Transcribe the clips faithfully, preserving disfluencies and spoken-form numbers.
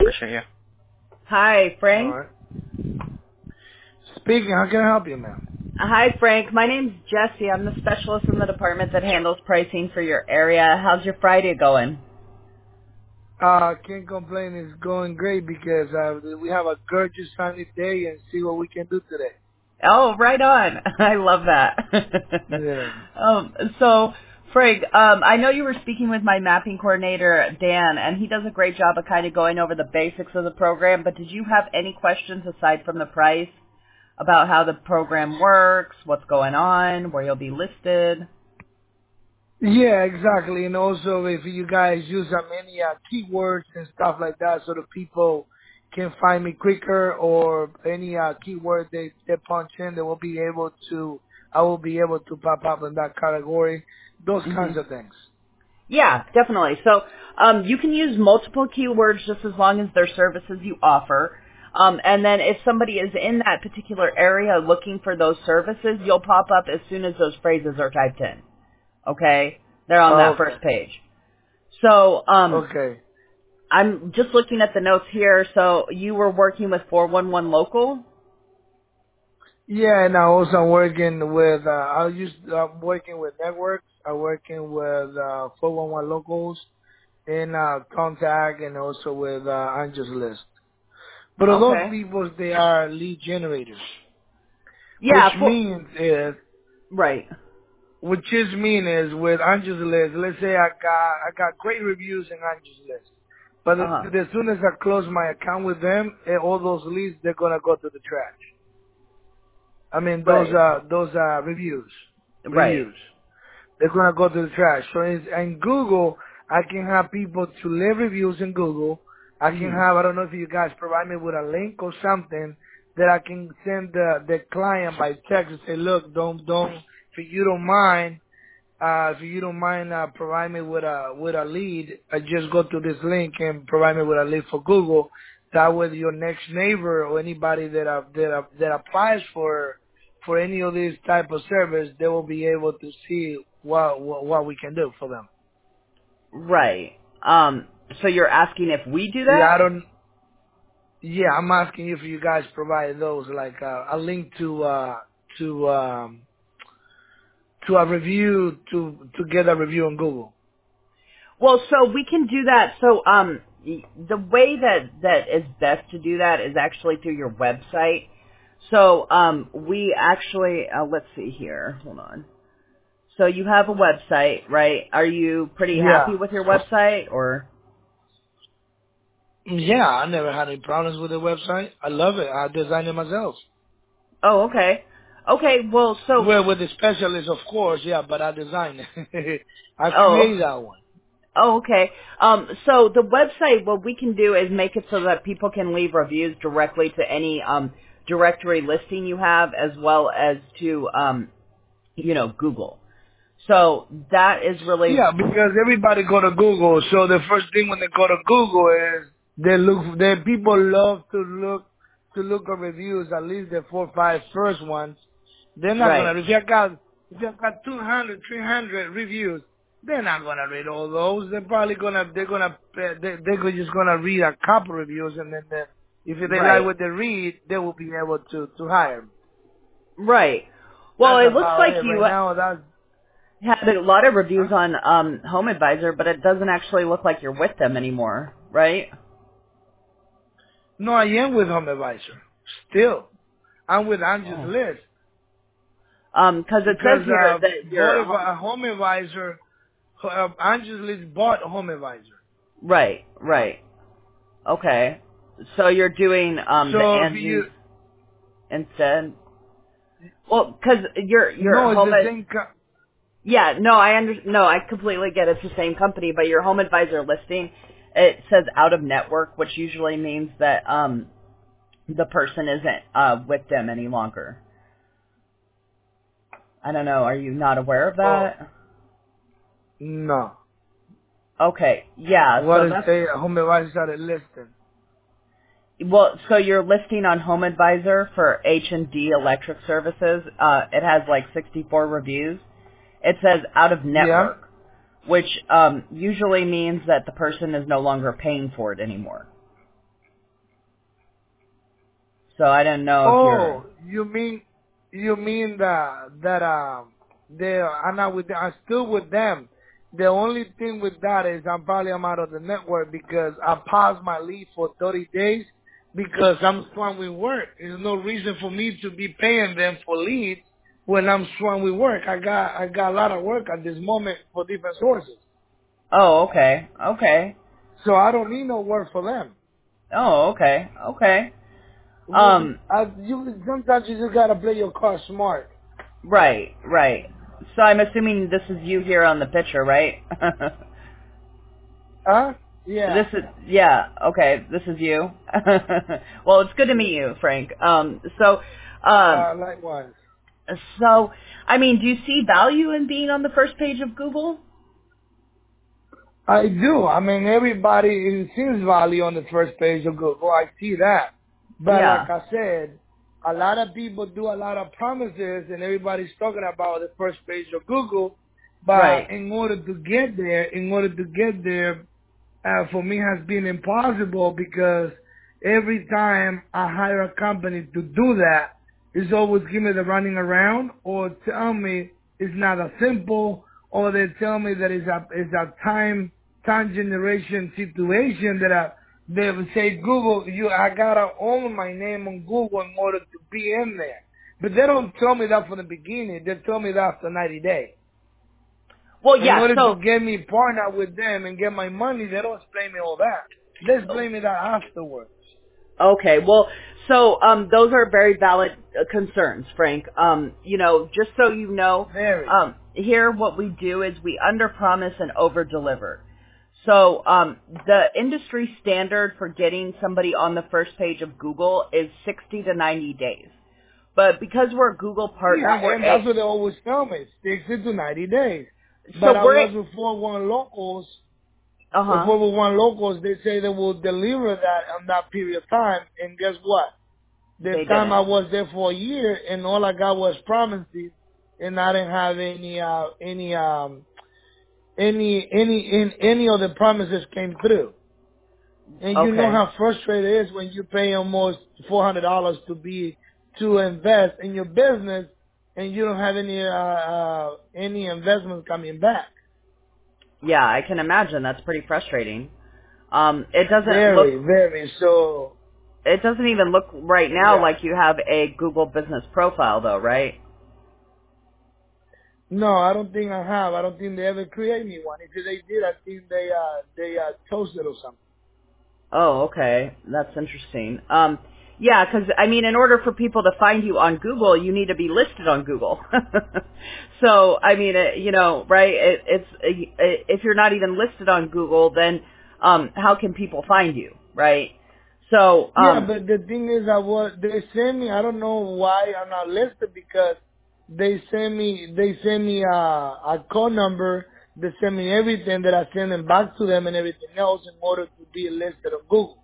Appreciate you. Hi, Frank. All right. Speaking, how can I help you, ma'am? Hi, Frank. My name's Jesse. I'm the specialist in the department that handles pricing for your area. How's your Friday going? Uh, can't complain. It's going great because uh, we have a gorgeous sunny day and see what we can do today. Oh, right on. I love that. Yeah. um, so, Frank, um, I know you were speaking with my mapping coordinator, Dan, and he does a great job of kind of going over the basics of the program, but did you have any questions aside from the price about how the program works, what's going on, where you'll be listed? Yeah, exactly. And also, if you guys use uh, many uh, keywords and stuff like that, so the people can find me quicker, or any uh, keyword they they punch in, they will be able to. I will be able to pop up in that category. Those hmm kinds of things. Yeah, definitely. So um, you can use multiple keywords just as long as they're services you offer. Um, and then if somebody is in that particular area looking for those services, you'll pop up as soon as those phrases are typed in. Okay? They're on that Okay. first page. So um, Okay. I'm just looking at the notes here. So you were working with four one one Local? Yeah, and I also working with. Uh, I used. I'm working with networks. I'm working with uh, four one one locals in uh, contact, and also with uh, Angels List. But all those Okay. people, they are lead generators, which Yeah, for, means is, right. which is mean is with Angels List. Let's say I got I got great reviews in Angels List, but as, Uh-huh. as soon as I close my account with them, eh, all those leads they're gonna go to the trash. I mean those Right. uh those uh reviews, Right. reviews. They're gonna go to the trash. So in, in Google, I can have people to leave reviews in Google. I can hmm have, I don't know if you guys provide me with a link or something that I can send the, the client by text and say, look, don't, don't, if you don't mind, uh, if you don't mind, uh, provide me with a, with a lead, uh, just go to this link and provide me with a lead for Google. That way your next neighbor or anybody that, uh, that, uh, that applies for, for any of these type of service, they will be able to see what, what, what we can do for them. Right. Um, so you're asking if we do Yeah, that? I don't, yeah, I'm asking if you guys provide those, like, uh, a link to, uh, to, um, to a review, to, to get a review on Google. Well, so we can do that. So um, y- the way that, that is best to do that is actually through your website. So um, we actually, uh, let's see here. Hold on. So you have a website, right? Are you pretty Yeah. happy with your website or? Yeah, I never had any problems with the website. I love it. I designed it myself. Oh, okay. Okay, well, so, Well, with the specialist, of course, yeah, but I designed it. I oh, created that one. Oh, okay. Um, so the website, what we can do is make it so that people can leave reviews directly to any um, directory listing you have, as well as to, um, you know, Google. So that is really Yeah, because everybody go to Google, so the first thing when they go to Google is they look. They people love to look to look at reviews. At least the four, five first ones. They're not right, gonna. If you got if you got two hundred, three hundred reviews, they're not gonna read all those. They're probably gonna. They're gonna. They they're just gonna read a couple reviews, and then they, if they like right, what they read, they will be able to to hire them. right. Well, That's it looks about like it right you now. That's had a lot of huh? reviews on um, Home Advisor, but it doesn't actually look like you're with them anymore, right? No, I am with Home Advisor. Still, I'm with Angie's Oh. List Um, because it says because here uh, that both you're of a Home Advisor, uh, Angie's List bought Home Advisor. right, right. Okay. So you're doing um the So if Angie's you instead? Well, because your your no, it's home the ad- same. Co- yeah, no, I under no, I completely get it's the same company, but your home advisor listing it says out of network, which usually means that um the person isn't uh with them any longer. I don't know. Are you not aware of oh that? no, Okay. Yeah. what So is that's a Home Advisor started listing? well. So your listing on Home Advisor for H and D Electric Services, uh, it has like sixty-four reviews. It says out of Yeah. network, which um, usually means that the person is no longer paying for it anymore. So I don't know if you're. Oh, you mean you mean that that um they I'm not with them. I'm still with them. The only thing with that is I'm probably I'm out of the network because I paused my leave for thirty days because I'm swamped with work. There's no reason for me to be paying them for leave when I'm swamped with work. I got I got a lot of work at this moment for different sources, Oh, okay, okay. so I don't need no work for them. Oh, okay, okay. We- Um, I, you, sometimes you just gotta play your card smart. right, right. So I'm assuming this is you here on the picture, right? Huh? Yeah. This is, yeah, okay, this is you. Well, it's good to meet you, Frank. Um, so, um, Uh, likewise. so, I mean, do you see value in being on the first page of Google? I do. I mean, everybody sees value on the first page of Google. I see that. But like Yeah, I said, a lot of people do a lot of promises and everybody's talking about the first page of Google. But right. in order to get there, in order to get there, uh, for me has been impossible because every time I hire a company to do that, it's always give me the running around or tell me it's not as simple or they tell me that it's a, it's a time, time generation situation that I, they would say, Google, you, I gotta own my name on Google in order to be in there. But they don't tell me that from the beginning. They tell me that after ninety days. Well, In yeah, order to so, get me partner with them and get my money, they don't explain me all that. They explain me that afterwards. okay, well, so, um, those are very valid uh, concerns, Frank. Um, you know, just so you know, Very. um, here what we do is we underpromise and overdeliver. So, um, the industry standard for getting somebody on the first page of Google is sixty to ninety days. But because we're a Google partner, Yeah, we're and that's a, what they always tell me, sixty to ninety days. so But I we're, was with four one Locals. With uh-huh, four one Locals, they say they will deliver that on that period of time. And guess what? The they time didn't. I was there for a year, and all I got was promises, and I didn't have any, uh, any, um, any, any, in, any of the promises came through. And you know Okay. how frustrating it is when you pay almost four hundred dollars to be to invest in your business, and you don't have any uh, uh any investment coming back. Yeah, I can imagine. That's pretty frustrating. Um, it doesn't look, Very, very. So it doesn't even look right now yeah. like you have a Google business profile though, right? No, I don't think I have. I don't think they ever created me one. If they did, I think they uh they uh toasted or something. Oh, okay. That's interesting. Um, yeah, because I mean, in order for people to find you on Google, you need to be listed on Google. So, I mean, it, you know, right? It, it's it, if you're not even listed on Google, then um, how can people find you, right? So, Yeah, um, but the thing is, I was they send me. I don't know why I'm not listed because they send me they send me a a call number. They send me everything that I send them back to them and everything else in order to be listed on Google.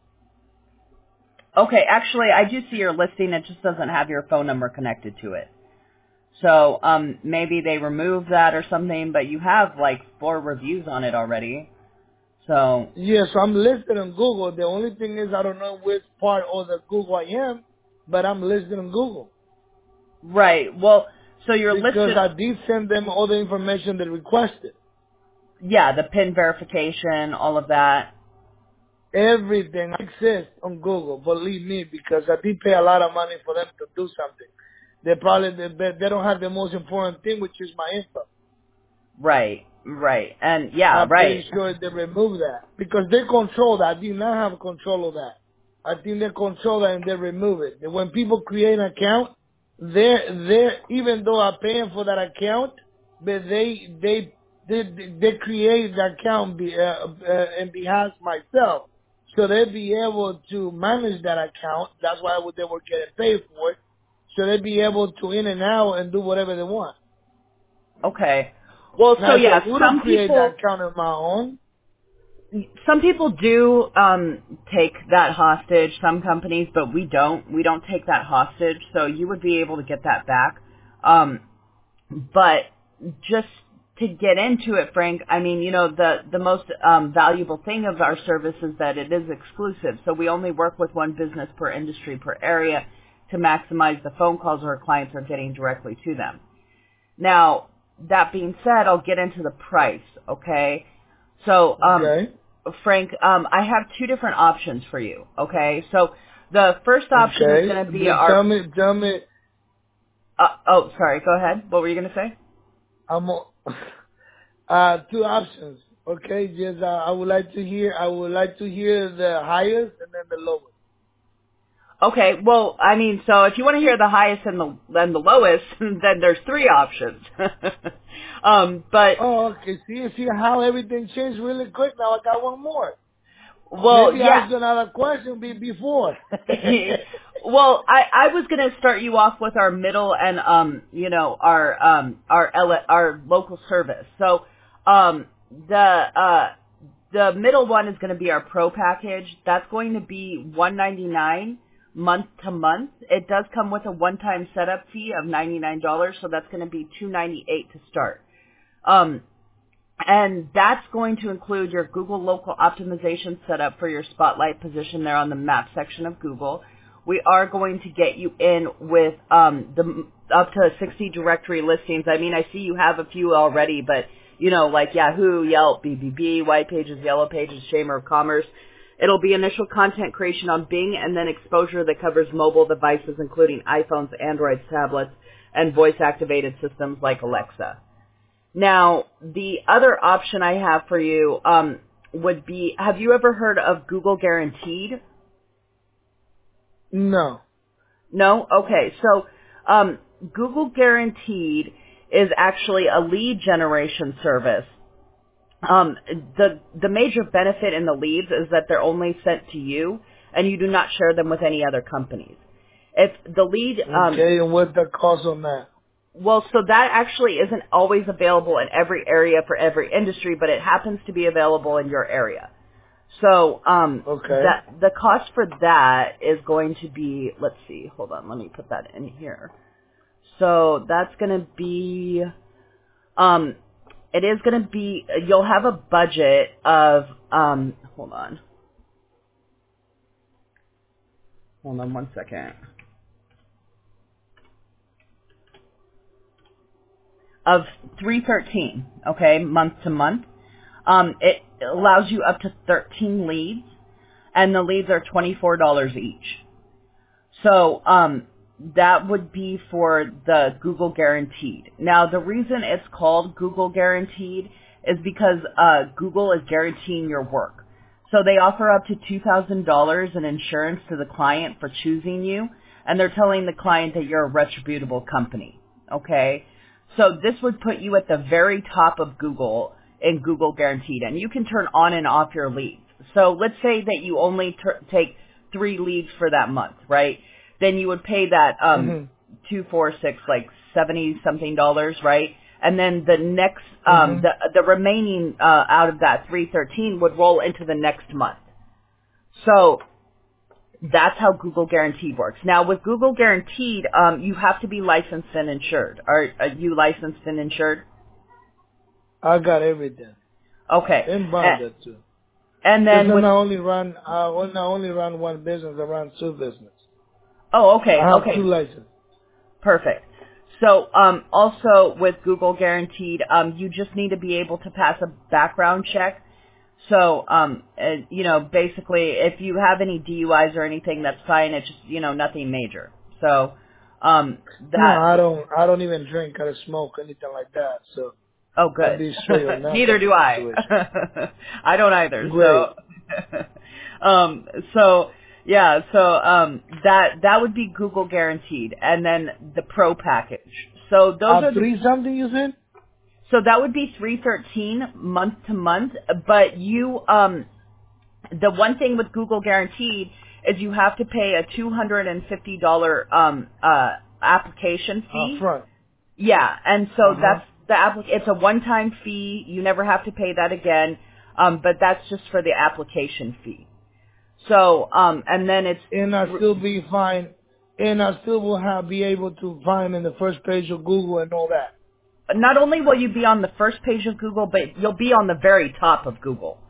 okay, actually, I do see your listing. It just doesn't have your phone number connected to it. So, um, maybe they removed that or something, but you have like four reviews on it already. So, Yes, I'm listed on Google. The only thing is I don't know which part of the Google I am, but I'm listed on Google right. Well, so you're because listed, I did send them all the information they requested. yeah, the PIN verification, all of that. Everything exists on Google, believe me, because I did pay a lot of money for them to do something. They probably they, they don't have the most important thing, which is my info. Right, right. And yeah, I'm right. pretty sure they removed that because they control that. I do not have control of that. I think they control that and they remove it. And when people create an account, they're they're even though I'm paying for that account, but they they they they create the account be, uh, uh, in behalf of myself, so they'd be able to manage that account. That's why they were getting paid for it. So they'd be able to in and out and do whatever they want. Okay. Well, so Now, if I yeah, wouldn't some create that people, account on my own, some people do um, take that hostage. Some companies, but we don't. We don't take that hostage. So you would be able to get that back. Um, but just to get into it, Frank, I mean, you know, the the most um, valuable thing of our service is that it is exclusive. So we only work with one business per industry per area, to maximize the phone calls our clients are getting directly to them. Now, that being said, I'll get into the price, okay? So, um, Okay. Frank, um, I have two different options for you, okay? So, the first option is Okay. going to be Just tell our... me, tell me, Uh, oh, sorry, go ahead. What were you going to say? I'm on, uh, two options. Okay. Just, uh, I would like to hear, I would like to hear the highest and then the lowest. Okay, well, I mean, so if you want to hear the highest and the and the lowest, then there's three options. um, but Oh, okay. See, see how everything changed really quick. Now I got one more. well, Maybe yeah. ask another question be before. well, I I was going to start you off with our middle and um, you know, our um our L- our local service. So, um, the uh the middle one is going to be our pro package. That's going to be one ninety-nine month to month. It does come with a one-time setup fee of ninety-nine dollars, so that's going to be two ninety-eight to start. Um, and that's going to include your Google local optimization setup for your spotlight position there on the map section of Google. We are going to get you in with um, the up to sixty directory listings. I mean, I see you have a few already, but you know, like Yahoo, Yelp, B B B, White Pages, Yellow Pages, Chamber of Commerce. It'll be initial content creation on Bing and then exposure that covers mobile devices, including iPhones, Androids, tablets, and voice-activated systems like Alexa. Now, the other option I have for you um, would be, have you ever heard of Google Guaranteed? No. No? Okay. So um, Google Guaranteed is actually a lead generation service. Um, the the major benefit in the leads is that they're only sent to you, and you do not share them with any other companies. If the lead, um, Okay, and what's the cost on that? well, so that actually isn't always available in every area for every industry, but it happens to be available in your area. So um, Okay. that the cost for that is going to be, let's see, hold on, let me put that in here. So that's going to be, um, it is going to be, you'll have a budget of, um, hold on, hold on one second, of three thirteen, okay, month to month. Um, it allows you up to thirteen leads, and the leads are twenty-four dollars each. So um, that would be for the Google Guaranteed. Now, the reason it's called Google Guaranteed is because uh, Google is guaranteeing your work. So they offer up to two thousand dollars in insurance to the client for choosing you, and they're telling the client that you're a reputable company. Okay? So this would put you at the very top of Google in Google Guaranteed, and you can turn on and off your leads. So let's say that you only t- take three leads for that month, right? Then you would pay that um Mhm. two, four, six, like seventy something dollars, right? And then the next um Mhm. the the remaining uh out of that three thirteen would roll into the next month. So that's how Google Guaranteed works. Now with Google Guaranteed, um you have to be licensed and insured. Are, are you licensed and insured? I got everything. Okay. And And, bonded too. and Because then I with not only run, I not only run one business, I run two business. oh okay, I have two okay. licenses. Perfect. So um, also with Google Guaranteed, um, you just need to be able to pass a background check. So, um, uh, you know, basically, if you have any D U Is or anything, that's fine. It's just, you know, nothing major. So, um, No, that, I don't. I don't even drink. I don't smoke anything like that. So oh, I'll good. be straight on that Neither type do of I. situation. I don't either. Great. So, um, so yeah, so um, that that would be Google Guaranteed, and then the Pro package. So those Uh, are the three something you said? so that would be three thirteen month to month, but you um the one thing with Google Guaranteed is you have to pay a two hundred fifty dollars um uh application Up fee. front. Yeah, and so Uh huh. that's the applic- it's a one-time fee. You never have to pay that again. Um but that's just for the application fee. So um and then it's And I still be fine. And I still will have be able to find in the first page of Google and all that. not only will you be on the first page of Google, but you'll be on the very top of Google.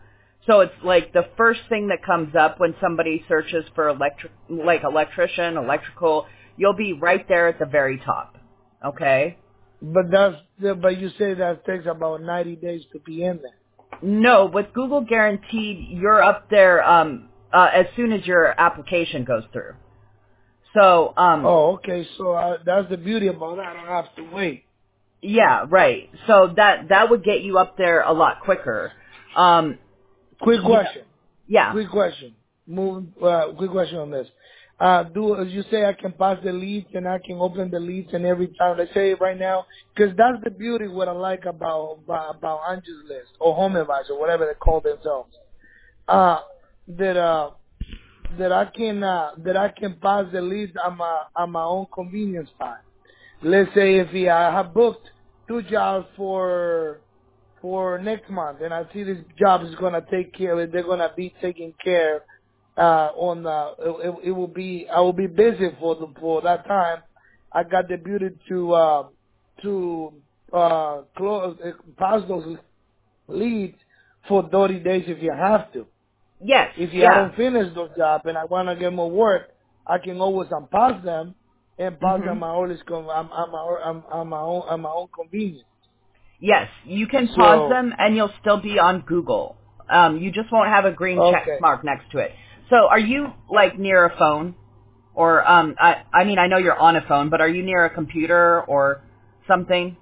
So it's like the first thing that comes up when somebody searches for electric, like electrician, electrical, you'll be right there at the very top. Okay? But that's, but you say that takes about ninety days to be in there. No, with Google Guaranteed, you're up there um, uh, as soon as your application goes through. So, um, Oh, okay. So uh, that's the beauty about it. I don't have to wait. yeah, right. So that that would get you up there a lot quicker. Um, Quick you know, question. yeah. Quick question. Move. Uh, quick question on this. Uh, do as you say, I can pass the leads and I can open the leads and every time. Let's say right now, because that's the beauty. What I like about about, about Angie's List or Home Advisor, whatever they call themselves. Uh, that uh, that I can uh, that I can pass the leads on my on my own convenience time. Let's say if he, I have booked two jobs for for next month, and I see this job is gonna take care. They're gonna be taking care uh, on. Uh, it, it will be. I will be busy for the for that time. I got the beauty to uh, to uh, close uh, pass those leads for thirty days if you have to. Yes, If you I yeah. don't finish those jobs and I want to get more work, I can always unpass them and pass hmm them my always con- I'm I'm my I'm, I'm my own I'm my own convenience. Yes, you can pause So them and you'll still be on Google. Um, you just won't have a green check okay, mark next to it. So are you like near a phone? Or, um, I, I mean, I know you're on a phone, but are you near a computer or something?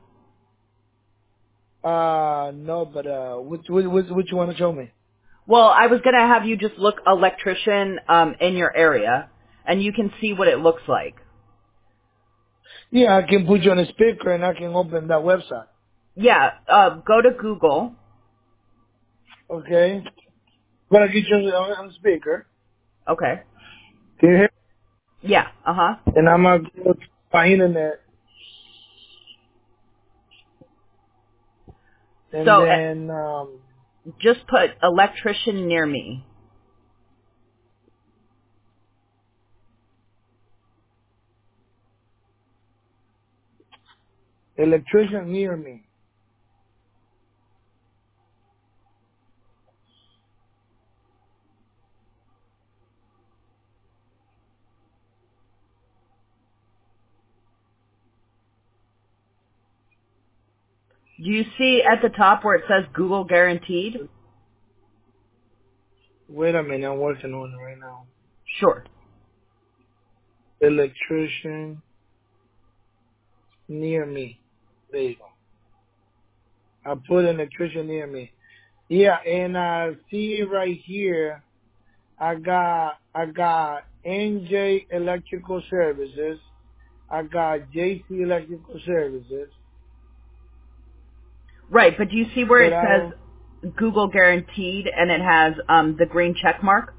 uh no, but uh, which which which, which you want to show me? Well, I was going to have you just look electrician um, in your area, and you can see what it looks like. Yeah, I can put you on a speaker and I can open that website. Yeah, uh, go to Google. Okay, gonna get you on on the speaker. Okay. Can you hear? Yeah, uh-huh. And I'm gonna go to my internet and So uh, then um just put electrician near me. electrician near me. Do you see at the top where it says Google Guaranteed? Wait a minute, I'm working on it right now. Sure. Electrician near me. There you go. I put an electrician near me. Yeah, and I see right here, I got I got N J Electrical Services. I got J C Electrical Services. Right, but do you see where But it I don't says Google Guaranteed and it has um, the green check mark?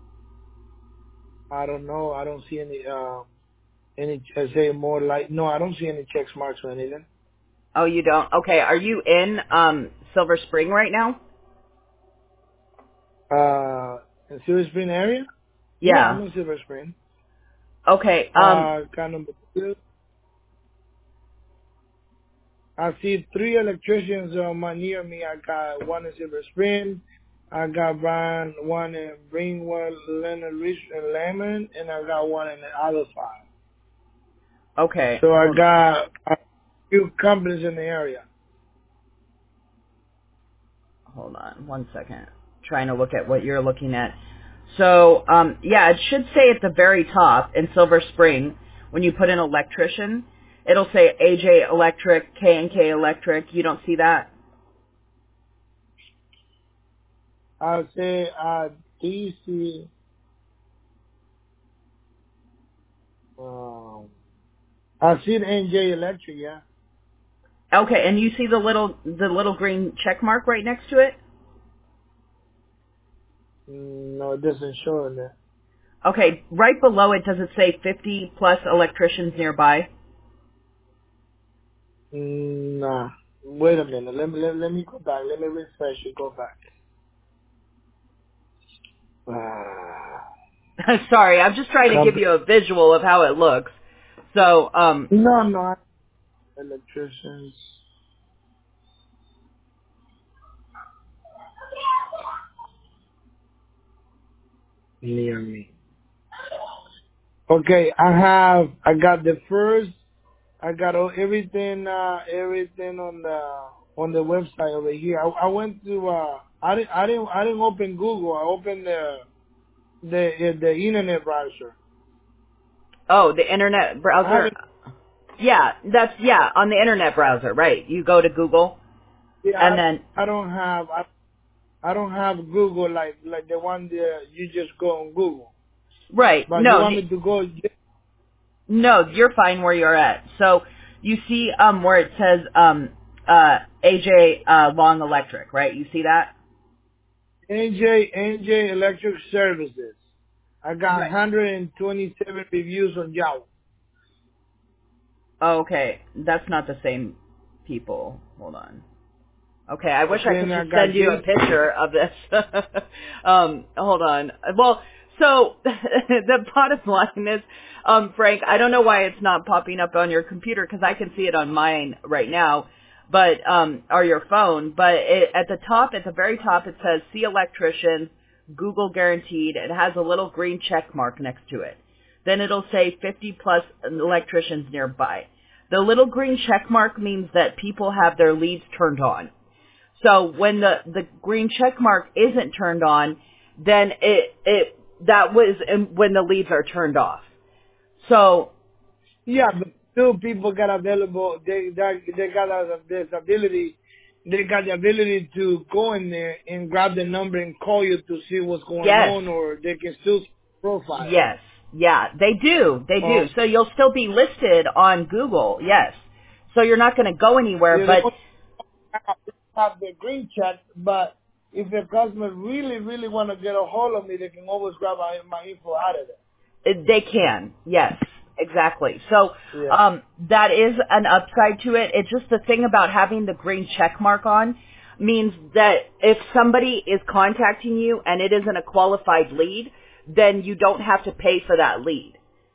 I don't know. I don't see any um any I say more like no. I don't see any check marks or anything. Oh, you don't? Okay, are you in um, Silver Spring right now? Uh, in Silver Spring area? Yeah, I'm Yeah. in Silver Spring. Okay, um, Uh, kind of two. I see three electricians uh, my, near me. I got one in Silver Spring. I got Brian, one in Greenwood, Leonard Rich, and Lemon, and I got one in the other side. okay, So I hold on. got a few companies in the area. Hold on one second. Trying to look at what you're looking at. So, um, yeah, it should say at the very top in Silver Spring, when you put in electrician, it'll say A J Electric, K and K Electric. You don't see that? I say uh, D C. Um, I see the N J Electric, yeah. Okay, and you see the little the little green check mark right next to it? Mm, no, it doesn't show in there. Okay, right below it, does it say fifty plus electricians nearby? Mm, nah. Wait a minute. Let me let, let me go back. Let me refresh it. Go back. Ah. Sorry, I'm just trying to give Company. you a visual of how it looks. So, um, No, no. Electricians. Near me. Okay, I have, I got the first, I got all, everything, uh, everything on the, on the website over here. I, I went to, uh, I didn't, I didn't, I didn't open Google. I opened the, the, the internet browser. Oh, the internet I browser. haven't, Yeah, that's yeah on the internet browser, right? You go to Google, yeah, and then I, I don't have, I, I don't have Google like, like the one that you just go on Google. right. But you No, want y- me to go, no, you're fine where you're at. So you see um where it says um uh A J uh, Long Electric, right? You see that? N J, N J Electric Services. I got Right. one hundred twenty-seven reviews on Yahoo. Oh, okay, that's not the same people. Hold on. Okay, I wish I Okay, could and I just got send you a this. picture of this. um, hold on. Well, so the bottom line is, um, Frank, I don't know why it's not popping up on your computer because I can see it on mine right now, but um, or your phone. But it, at the top, at the very top, it says "See Electrician, Google Guaranteed." It has a little green check mark next to it. Then it'll say fifty plus electricians nearby. The little green check mark means that people have their leads turned on. So when the, the green check mark isn't turned on, then it, it, that was when the leads are turned off. So, Yeah, but still people got available, they, they, they got a- this ability, they got the ability to go in there and grab the number and call you to see what's going yes, on, or they can still profile. yes, yeah, they do, they Oh, do. So you'll still be listed on Google, yes. So you're not going to go anywhere, yeah, they but don't have the green check, but if the customer really, really want to get a hold of me, they can always grab my, my info out of they can, yes, exactly. So there. Yeah. um, that is an upside to it. It's just the thing about having the green check mark on means that if somebody is contacting you and it isn't a qualified lead, then you don't have to pay for that lead.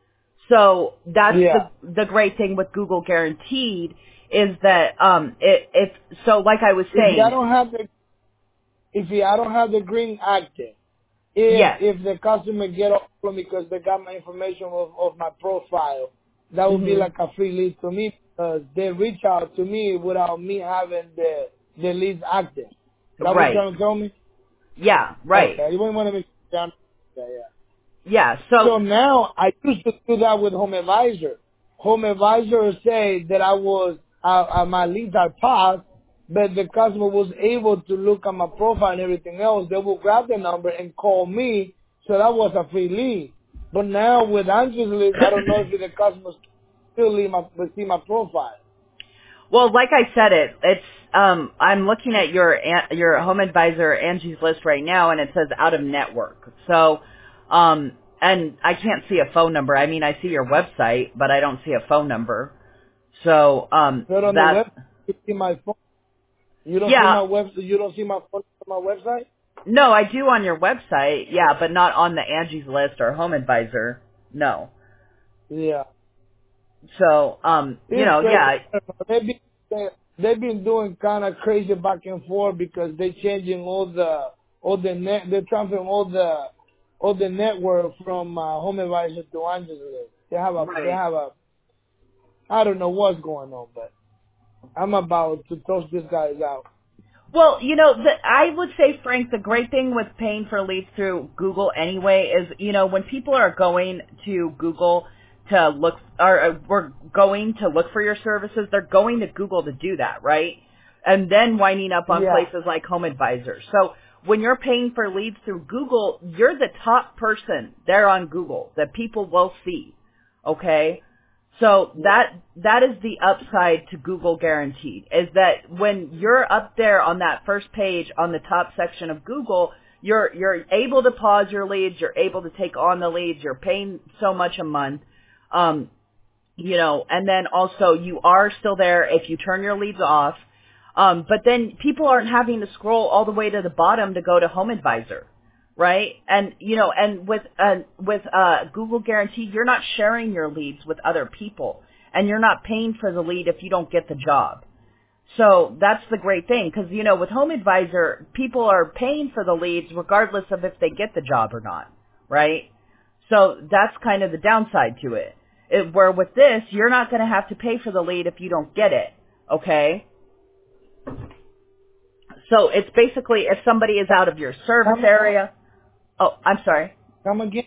So that's Yeah. the the great thing with Google Guaranteed is that um, it, if so, like I was If I saying, don't have the if I don't have the green active, if yes, if the customer get off of me because they got my information of, of my profile, that would be hmm like a free lead to me because they reach out to me without me having the the leads active. That what you right, trying to tell me? yeah, right, Okay, you wouldn't want to make down. Yeah, yeah. yeah. So So now I used to do that with Home Advisor. Home Advisor say that I was uh, uh, my leads are passed, but the customer was able to look at my profile and everything else. They will grab the number and call me, so that was a free lead. But now with Angie's list, I don't know if the customers still leave my see my profile. Well, like I said, it it's um I'm looking at your an- your home advisor Angie's list right now, and it says out of network. So, um, and I can't see a phone number. I mean, I see your website, but I don't see a phone number. So, um, But on the that web, you see my phone. You don't see yeah, my web. You don't see my phone on my website. no, I do on your website, yeah, but not on the Angie's list or home advisor. No. Yeah. So, um, you It's know, crazy. yeah, They've been, they've been doing kind of crazy back and forth because they're changing all the all the net. They're transferring all the all the network from uh, Home Advisor to Angeles. They have a they right. have a I don't know what's going on, but I'm about to toss these guys out. Well, you know, the, I would say, Frank, the great thing with paying for leads through Google anyway is, you know, when people are going to Google to look, or uh, we're going to look for your services, they're going to Google to do that, right? And then winding up on Yeah, places like Home Advisor. So when you're paying for leads through Google, you're the top person there on Google that people will see, okay? So yeah, that that is the upside to Google Guaranteed, is that when you're up there on that first page on the top section of Google, you're you're able to pause your leads, you're able to take on the leads, you're paying so much a month, um, you know, and then also you are still there if you turn your leads off. Um, but then people aren't having to scroll all the way to the bottom to go to Home Advisor, right? And you know, and with uh, with uh, Google Guaranteed, you're not sharing your leads with other people, and you're not paying for the lead if you don't get the job. So that's the great thing, because you know, with Home Advisor, people are paying for the leads regardless of if they get the job or not, right? So that's kind of the downside to it. it where with this, you're not going to have to pay for the lead if you don't get it, okay? So it's basically if somebody is out of your service Come, area. Oh, I'm sorry. come again.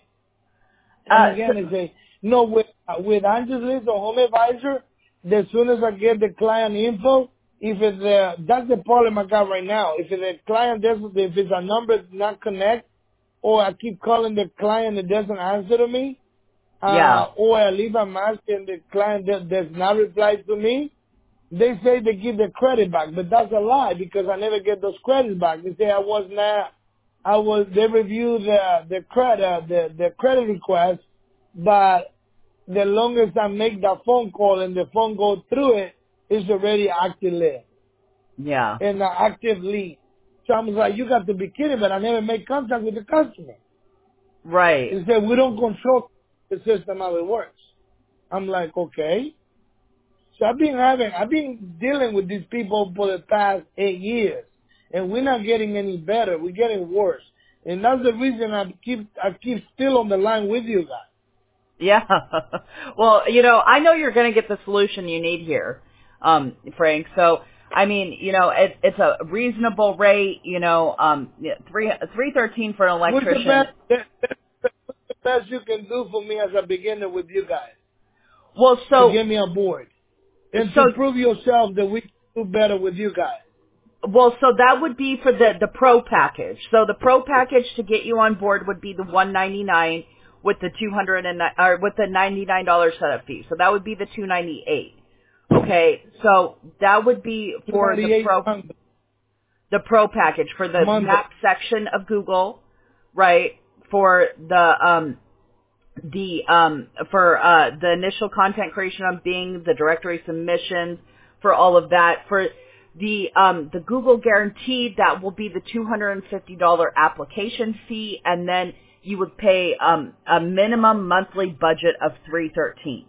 Come Uh, again so, and say, no, with, with Angeles or Home Advisor, as soon as I get the client info, if it's, uh, that's the problem I got right now. If the client doesn't, if it's a number not connect, or I keep calling the client and doesn't answer to me, yeah, uh, or I leave a message and the client does, does not reply to me, they say they give the credit back, but that's a lie because I never get those credits back. They say I was not, I was, they review the, the credit, the, the credit request, but the longest I make that phone call and the phone goes through it, it's already active lead yeah, and an active lead. So I'm like, you got to be kidding, but I never make contact with the customer. right. They said, we don't control the system how it works. I'm like, okay. So I've been having, I've been dealing with these people for the past eight years, and we're not getting any better. We're getting worse, and that's the reason I keep, I keep still on the line with you guys. Yeah. Well, you know, I know you're going to get the solution you need here, um, Frank. So, I mean, you know, it, it's a reasonable rate. You know, um, yeah, three three thirteen for an What's the electrician. best, what's the best you can do for me as a beginner with you guys Well, to so get me on board and so to prove yourself that we can do better with you guys? well, so that would be for the the pro package. So the pro package to get you on board would be the one ninety nine with the two hundred and or with the ninety nine dollar setup fee. So that would be the two ninety eight. Okay, so that would be for the two ninety-eight pro month, the pro package for the month. map section of Google, right? For the um the um for uh the initial content creation on Bing, the directory submissions, for all of that. For the um the Google Guaranteed, that will be the two hundred fifty dollar application fee, and then you would pay um a minimum monthly budget of three thirteen.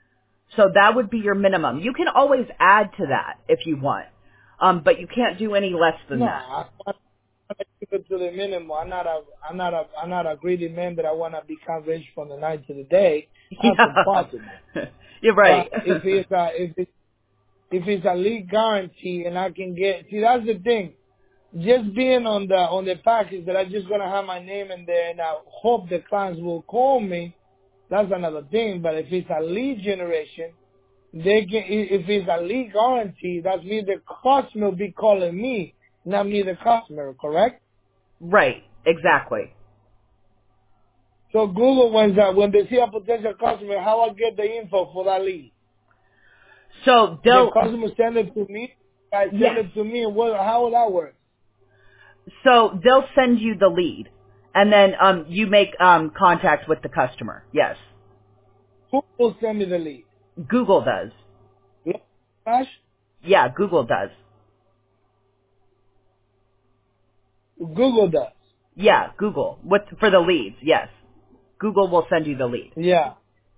So that would be your minimum. You can always add to that if you want. Um but you can't do any less than No, that. I want to keep it to the minimum. I'm not a, I'm not a, I'm not a greedy man that I want to become rich from the night to the day. That's impossible. Yeah. You're right. But if it's a, if it's, if it's a lead guarantee and I can get, see, that's the thing. Just being on the, on the package that I'm just going to have my name in there and I hope the clients will call me, that's another thing. But if it's a lead generation, they can, if it's a lead guarantee, that means the customer will be calling me, not me the customer, correct? Right. Exactly. So Google, when, that, when they see a potential customer, how I get the info for that lead? So The they'll, customer send it to me, I send yes. it to me, and what, how will that work? So they'll send you the lead, and then um, you make um, contact with the customer. Yes, Who will send me the lead? Google does. Flash? Yeah, Google does. Google does. Yeah, Google with for the leads. Yes, Google will send you the lead. Yeah.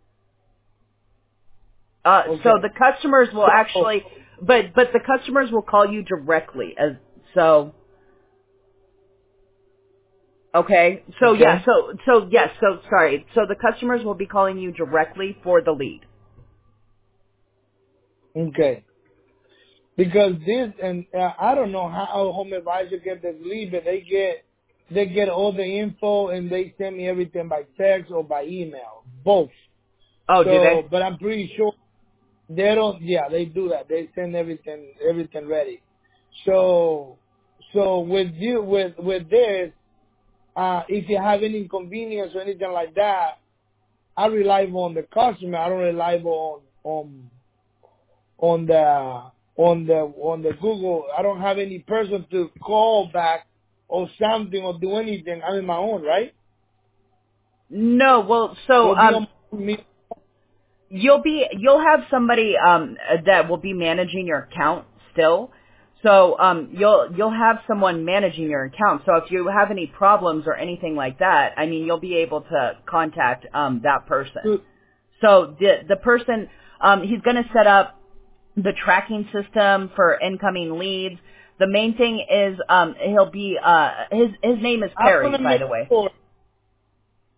Uh, so Okay. the customers will So, actually, but but the customers will call you directly. As so, okay. So yeah. okay. So so yes. So sorry. So the customers will be calling you directly for the lead. Okay. Because this, and uh, I don't know how Home Advisor get this lead, but they get, they get all the info and they send me everything by text or by email. Both. Oh, do So, they? but I'm pretty sure they don't, yeah, they do that. They send everything, everything ready. So, so with you, with, with this, uh, if you have any inconvenience or anything like that, I rely on the customer. I don't rely on, on, on the, on the, on the Google. I don't have any person to call back or something or do anything. I'm in my own, right? No. Well, so It'll be um, on me. you'll be you'll have somebody um that will be managing your account still. So um you'll you'll have someone managing your account. So if you have any problems or anything like that, I mean you'll be able to contact um that person. So the the person um he's going to set up the tracking system for incoming leads. The main thing is um he'll be uh his his name is I want Perry, to by make the way. sure.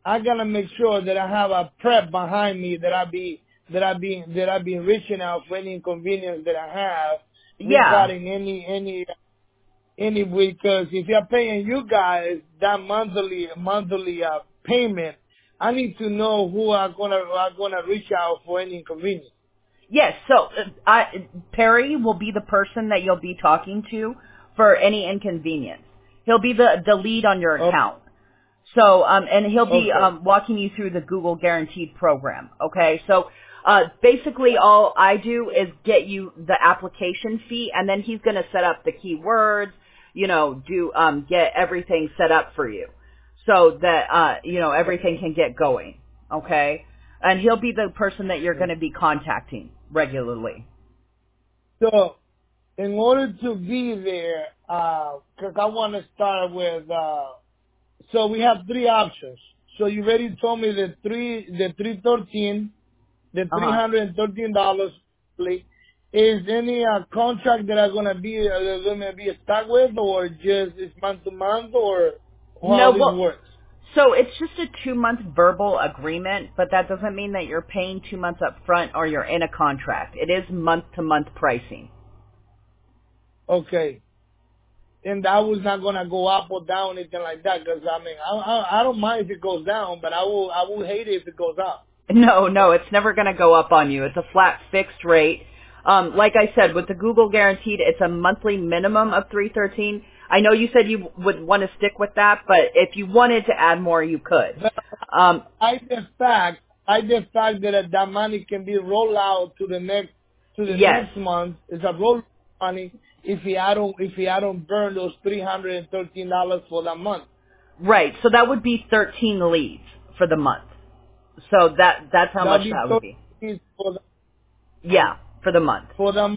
I gotta make sure that I have a prep behind me that I be that I be that I be reaching out for any inconvenience that I have Yeah. regarding any any any because if you're paying you guys that monthly monthly uh, payment, I need to know who are gonna are gonna reach out for any inconvenience. Yes, so uh, I, Perry will be the person that you'll be talking to for any inconvenience. He'll be the, the lead on your Oh, account. So, um, and he'll be okay. um, walking you through the Google Guaranteed program. Okay, so uh, basically all I do is get you the application fee, and then he's going to set up the keywords, you know, do um, get everything set up for you, so that uh, you know everything can get going. Okay, and he'll be the person that you're going to be contacting regularly. So, in order to be there, because I want to start with, uh, so we have three options. So you already told me the three, the three thirteen, the Uh three huh. hundred and thirteen dollars. Is any uh, contract that I'm gonna be uh, gonna be stuck with, or just it's month to month, or how No, this well, works? so it's just a two-month verbal agreement, but that doesn't mean that you're paying two months up front or you're in a contract. It is month-to-month pricing. Okay. And that was not gonna go up or down, anything like that. Because I mean, I, I I don't mind if it goes down, but I will I will hate it if it goes up. No, no, it's never going to go up on you. It's a flat fixed rate. Um, like I said, with the Google Guaranteed, it's a monthly minimum of three thirteen. I know you said you would want to stick with that, but if you wanted to add more, you could. But Um, I the fact I the fact that uh, that money can be rolled out to the next to the yes, next month is a roll money if he I don't if he I don't burn those three hundred and thirteen dollars for that month. right. So that would be thirteen leads for the month. So that that's how much That'll be that would be. thirteen for the Yeah, for the month. for the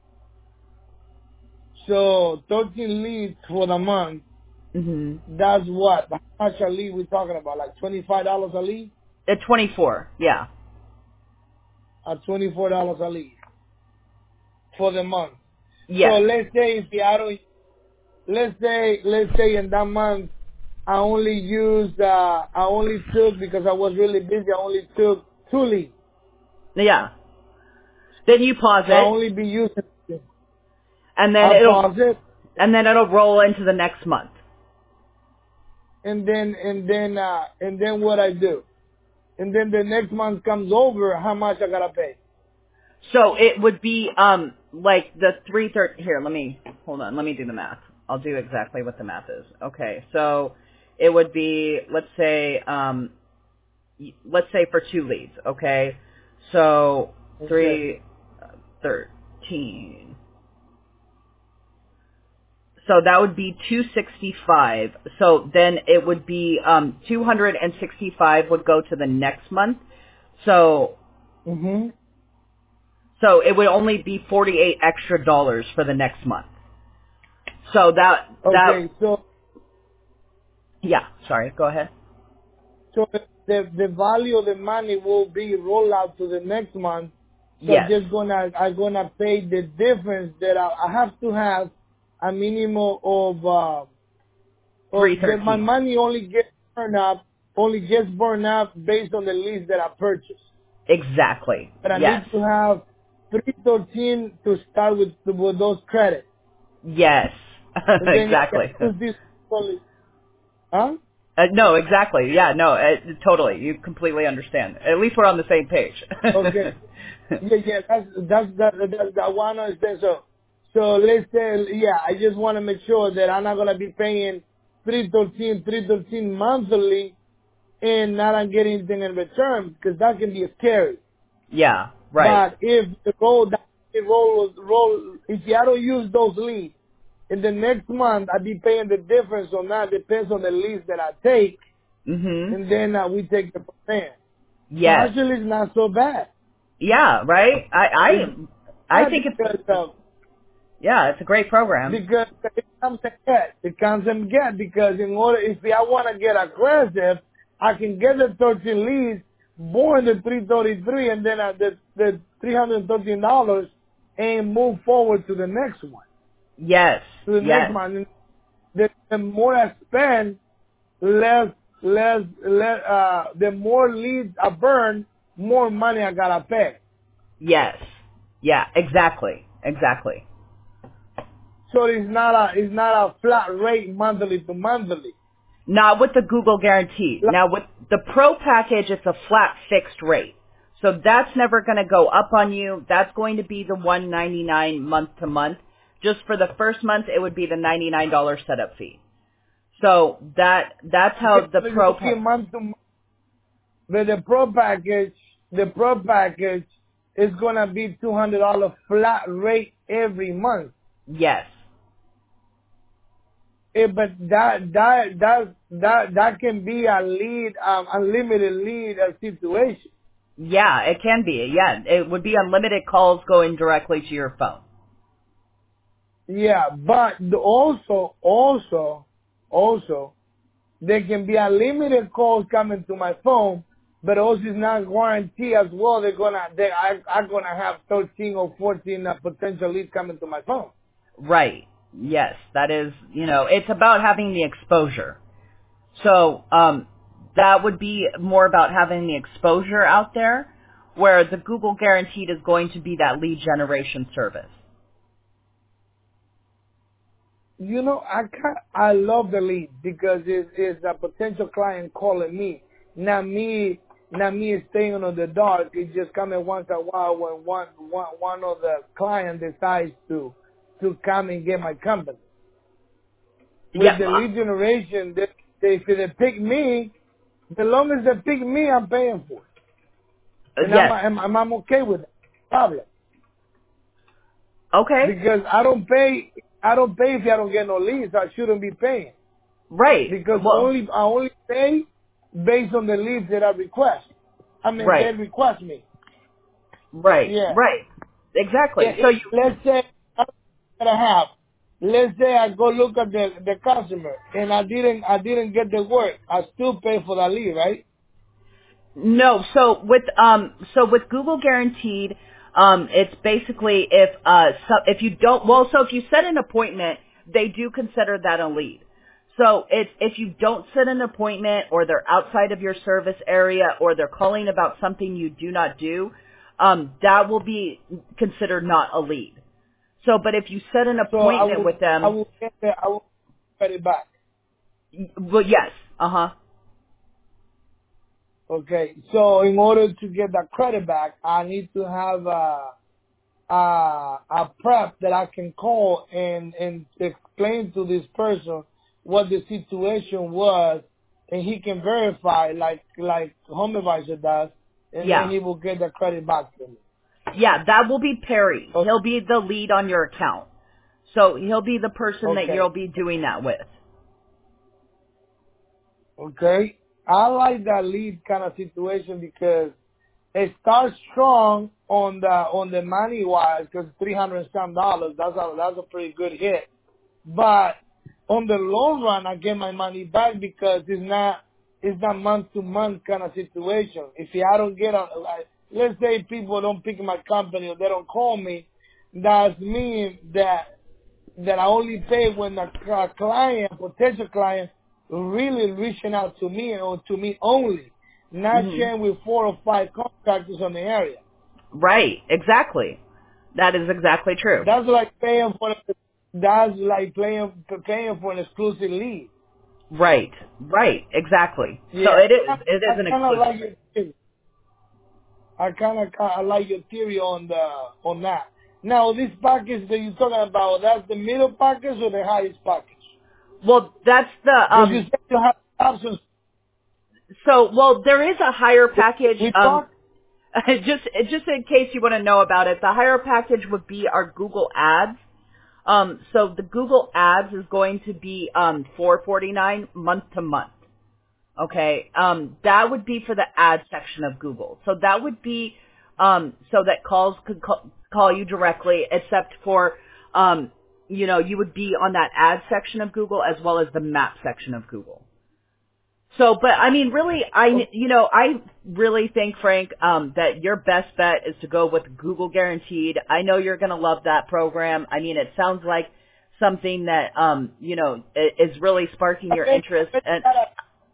so thirteen leads for the month. Mm-hmm. That's what how much a lead we talking about? Like twenty five dollars a lead, At twenty-four, yeah. or twenty four dollars a lead for the month. So Yes. let's say if I don't let's say let's say in that month I only used uh I only took because I was really busy I only took two leads. Yeah. Then you pause So I it, only be using and then I it'll pause it and then it'll roll into the next month. and then and then uh and then what I do. And then the next month comes over, how much I gotta pay. So it would be um like the three thirty. Here, let me hold on. Let me do the math. I'll do exactly what the math is. Okay, so it would be let's say um y- let's say for two leads. Okay, so Okay. three uh, thirteen. So that would be two sixty-five. So then it would be um two hundred sixty-five would go to the next month. So Mhm. so it would only be forty-eight extra dollars for the next month. So that that Okay, so yeah, sorry, go ahead. so the the value of the money will be rolled out to the next month. So Yes. just gonna I'm gonna pay the difference that I, I have to have a minimum of uh of three that my thirteen. money only gets burned up only gets burned up based on the lease that I purchased. Exactly. But I Yes. need to have three thirteen to start with with those credits. Yes. And then I can exactly. use this fully. Huh? Uh, no, exactly. Yeah, no, uh, totally. You completely understand. At least we're on the same page. Okay. Yeah, yeah, that's that's that that's that one understand. So so let's say yeah, I just want to make sure that I'm not gonna be paying three thirteen, three thirteen monthly and not I'm getting anything in return because that can be scary. yeah, right. But if the roll that the roll roll if I don't use those leads in the next month I'll be paying the difference or not depends on the leads that I take Mhm. and then uh, we take the percent. So Yes. actually it's not so bad. Yeah, right? I It's I I bad think it's because of yeah, it's a great program. because it comes and get. It comes and get because in order if I want to get aggressive, I can get the thirteen leads, born the three thirty-three, and then uh, the the three hundred thirteen dollars, and move forward to the next one, Yes. to the next Yes. one. And the, the more I spend, less less, less, uh, the more leads I burn, more money I gotta pay. Yes. Yeah, exactly. Exactly. So it's not a, it's not a flat rate monthly to monthly. Not with the Google Guaranteed. Like, Now with the Pro package, it's a flat fixed rate. So that's never going to go up on you. That's going to be the one ninety-nine month to month. Just for the first month, it would be the ninety-nine dollars setup fee. So that that's how the Pro package. month to month, but the Pro package, the Pro package is gonna be two hundred dollars flat rate every month. Yes. Eh, but that that that that that can be a lead, um, unlimited lead uh, situation. Yeah, it can be. Yeah, it would be unlimited calls going directly to your phone. Yeah, but the- also, also, also, there can be unlimited calls coming to my phone, but also it's not guaranteed as well. They're gonna, they I, I'm gonna have thirteen or fourteen uh, potential leads coming to my phone. Right. Yes, that is, you know, it's about having the exposure. So, um, that would be more about having the exposure out there, where the Google Guaranteed is going to be that lead generation service. You know, I can I love the lead because it's, it's a potential client calling me, not me, not me staying on the dark. It's just coming once in a while when one, one, one of the client decides to, to come and get my company. With Yep. the lead generation, they, they, if they pick me, the long as they pick me, I'm paying for it. Uh, And I'm, yes. I'm, I'm okay with that. Problem. Okay. Because I don't pay, I don't pay if I don't get no leads. I shouldn't be paying. Right. Because Well, only I only pay based on the leads that I request. I mean, they right. request me. Right. Yeah. Right. Yeah. Exactly. So It, you, let's say I don't have. Let's say I go look at the the customer and I didn't I didn't get the work. I still pay for the lead, right? no, so with um so with Google Guaranteed, um it's basically if uh so if you don't well so if you set an appointment, they do consider that a lead. So it's if you don't set an appointment or they're outside of your service area or they're calling about something you do not do, um that will be considered not a lead. So but if you set an So I appointment will with I them, will get the, I will get it back. y- well yes, uh-huh. Okay. So in order to get that credit back, I need to have a uh, a prep that I can call and, and explain to this person what the situation was, and he can verify like like Home Advisor does, and then Yeah. he will get the credit back to me. Yeah, that will be Perry. O- He'll be the lead on your account. So he'll be the person that Okay, you'll be doing that with. okay. I like that lead kind of situation because it starts strong on the on the money wise because three hundred some dollars. That's a that's a pretty good hit. But on the long run, I get my money back because it's not it's not month to month kind of situation. If I don't get a, like, let's say people don't pick my company or they don't call me, that means that that I only pay when a cl- client, potential client, really reaching out to me or to me only, not hmm sharing with four or five contractors on the area. Right, exactly. That is exactly true. That's like paying for that's like paying paying for an exclusive lead. Right, right, exactly. So Yeah, it is, it I is an kind of exclusive. like your theory. I kind of I like your theory on the on that. Now, this package that you're talking about, that's the middle package or the highest package? Well, that's the, Because you um, said you have options. so, well, there is a higher package, We um, talk. just, just in case you want to know about it, the higher package would be our Google Ads. Um, so the Google Ads is going to be, um, four forty-nine month to month. Okay, um, that would be for the ad section of Google. So that would be um, so that calls could call, call you directly, except for um, you know you would be on that ad section of Google as well as the map section of Google. So, but I mean, really, I you know I really think, Frank, um, that your best bet is to go with Google Guaranteed. I know you're going to love that program. I mean, it sounds like something that um, you know i- is really sparking your Okay, interest and.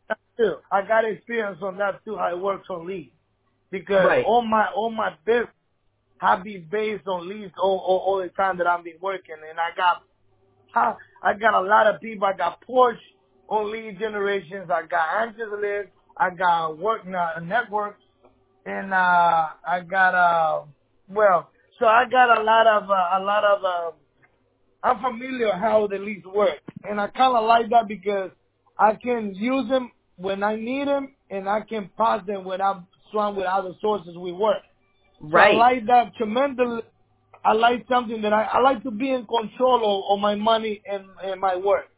that too. I got experience on that too. How it works on leads because Right. all my all my business have been based on leads all, all all the time that I've been working, and I got I, I got a lot of people. I got Porsche on lead generations. I got Angels List. I got work uh, networks, and uh, I got uh well. So I got a lot of uh, a lot of. Uh, I'm familiar how the leads work, and I kind of like that because I can use them when I need them, and I can pass them without strong with other sources we work. So I Right. like that tremendously. I like something that I, I like to be in control of, of my money and, and my work.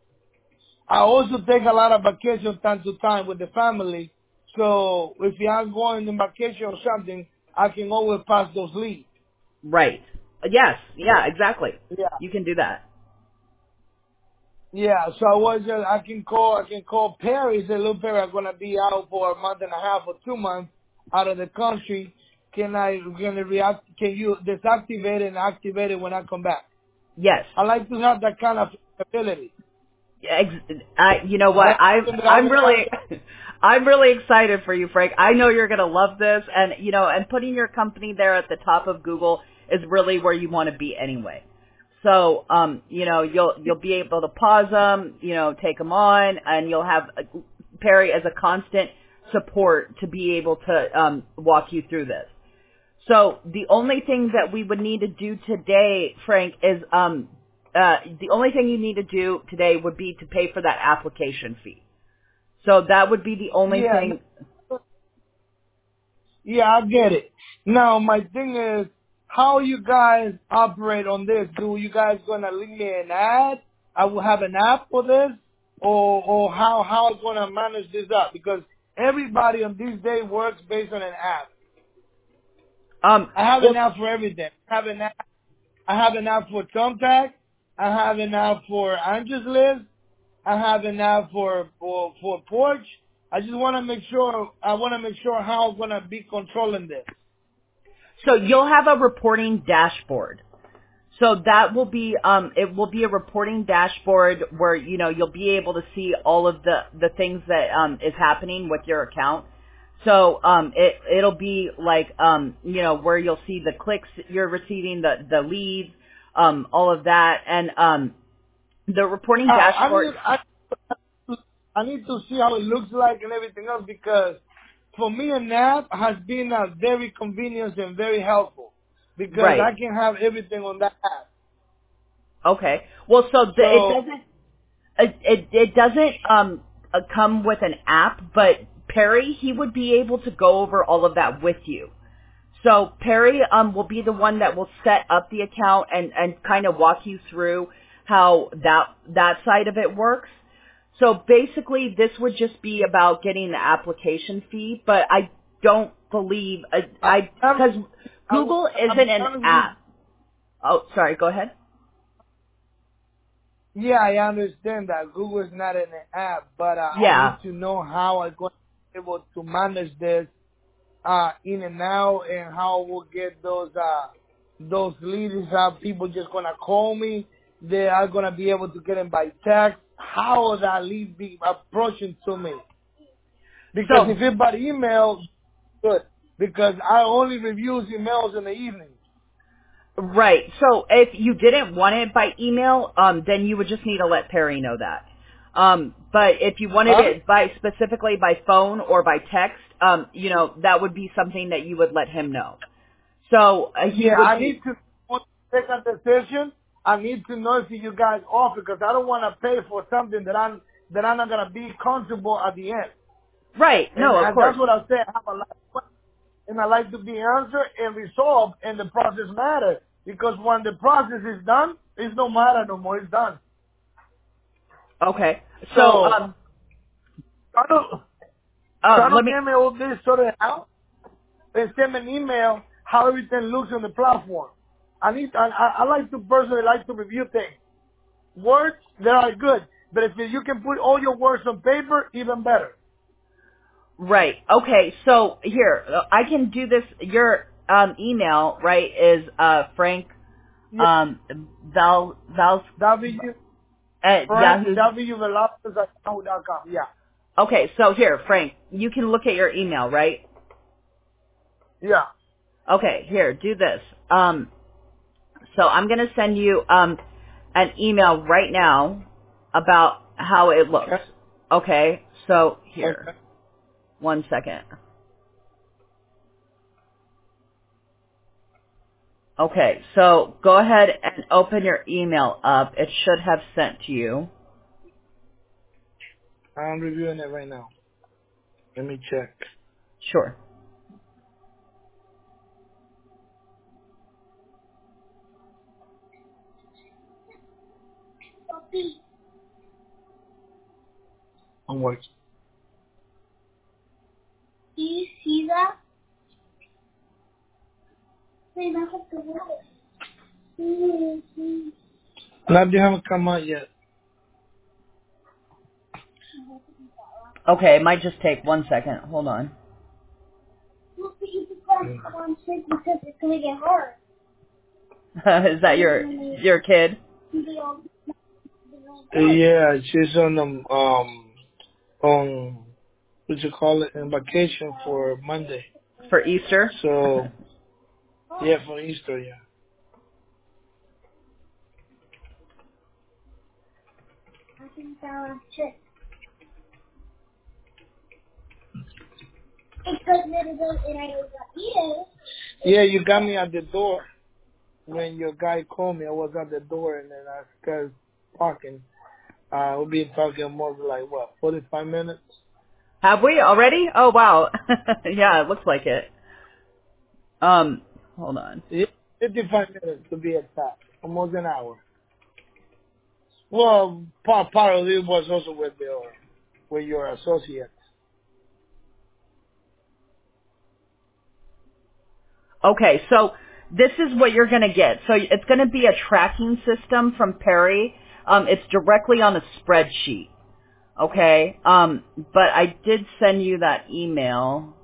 I also take a lot of vacation time to time with the family. So if I'm going on vacation or something, I can always pass those leads. Right. Yes. Yeah, exactly. Yeah. You can do that. Yeah, so I was just, I can call, I can call Perry, say, look, Perry, I'm going to be out for a month and a half or two months out of the country. Can I, can I react, can you deactivate it and activate it when I come back? Yes. I like to have that kind of flexibility. Ex- I, you know what? That's I'm something that I I'm would really like. I'm really excited for you, Frank. I know you're gonna love this, and you know, and putting your company there at the top of Google is really where you want to be anyway. So, um, you know, you'll you'll be able to pause them, you know, take them on, and you'll have uh, Perry as a constant support to be able to um, walk you through this. So the only thing that we would need to do today, Frank, is um, uh, the only thing you need to do today would be to pay for that application fee. So that would be the only Yeah, thing. no, yeah, I get it. Now, my thing is, how you guys operate on this? Do you guys gonna leave me an ad? I will have an app for this, or or how how I'm gonna manage this up? Because everybody on this day works based on an app. Um, I have well, an app for everything. I have an app. I have an app for Thumbtack. I have an app for Angels List. I have an app for for for Porch. I just want to make sure. I want to make sure how I'm gonna be controlling this. so you'll have a reporting dashboard. So that will be, um, it will be a reporting dashboard where, you know, you'll be able to see all of the, the things that, um, is happening with your account. So, um, it, it'll be like, um, you know, where you'll see the clicks you're receiving, the, the leads, um, all of that. And, um, the reporting Uh, I dashboard. need I, I need to see how it looks like and everything else because for me an app has been uh, very convenient and very helpful because Right. I can have everything on that app. Okay. Well, so the, it So doesn't, it, it, it doesn't, um, uh, come with an app, but Perry, he would be able to go over all of that with you. So Perry um, will be the one that will set up the account and, and kind of walk you through how that that side of it works. So basically, this would just be about getting the application fee, but I don't believe uh, I, I I'm, because I, Google I'm isn't an honest with app. Oh, sorry. Go ahead. yeah, I understand that Google is not an app, but uh, I need Yeah. to know how I'm going to be able to manage this uh, in and out, and how we'll get those uh, those leads. How people just gonna call me? They are gonna be able to get them by text. How will that lead be approaching to me? Because So if it's by email, good. Because I only review emails in the evening. right. So if you didn't want it by email, um, then you would just need to let Perry know that. Um, but if you wanted Huh? it by specifically by phone or by text, um, you know, that would be something that you would let him know. So uh, he Yeah, would I be need to take a decision. I need to know if you guys offer because I don't want to pay for something that I'm that I'm not gonna be comfortable at the end. right. And, No, of and course. that's what I say. I have a lot of questions, and I like to be answered and resolved, and the process matters because when the process is done, it's no matter no more. It's done. Okay. So So um, try to try um, to let me. get me all this sorted out and send me an email how everything looks on the platform. I need. I, I I like to personally like to review things. Words, they are good. But if you can put all your words on paper, even better. Right. Okay. So here, uh, I can do this. Your um, email, right, is uh, Frank Yeah. um, Val Val W, at Frank Yahoo. W. Velasquez at yahoo dot com. Yeah. Okay, so here, Frank, you can look at your email, right? Yeah. Okay, here, do this. Um, so I'm going to send you um, an email right now about how it looks. Okay. Okay, so here, Okay. one second. Okay, so go ahead and open your email up. It should have sent to you. I'm reviewing it right now. Let me check. Sure. I'm working. Do you see that? Wait, that's what the water. Mm-hmm. Not you haven't come out yet. Okay, it might just take one second. Hold on. Look, but you just got Mm. one stick because it's gonna get hard. Is that your your kid Yeah, she's on the um on what you call it, in vacation for Monday. for Easter? So yeah, for Easter, yeah. I think that was trick. It's good little bit and I was like, eat Yeah, you got me at the door when your guy called me. I was at the door and then I started talking. Uh, we've been talking more than like what, forty-five minutes? Have we already? Oh wow. Yeah, it looks like it. Um, hold on. Yeah, fifty-five minutes to be exact, almost an hour. Well, part part of it was also with your with your associates. Okay, so this is what you're going to get. So it's going to be a tracking system from Perry. Um, it's directly on a spreadsheet. Okay. Um, but I did send you that email.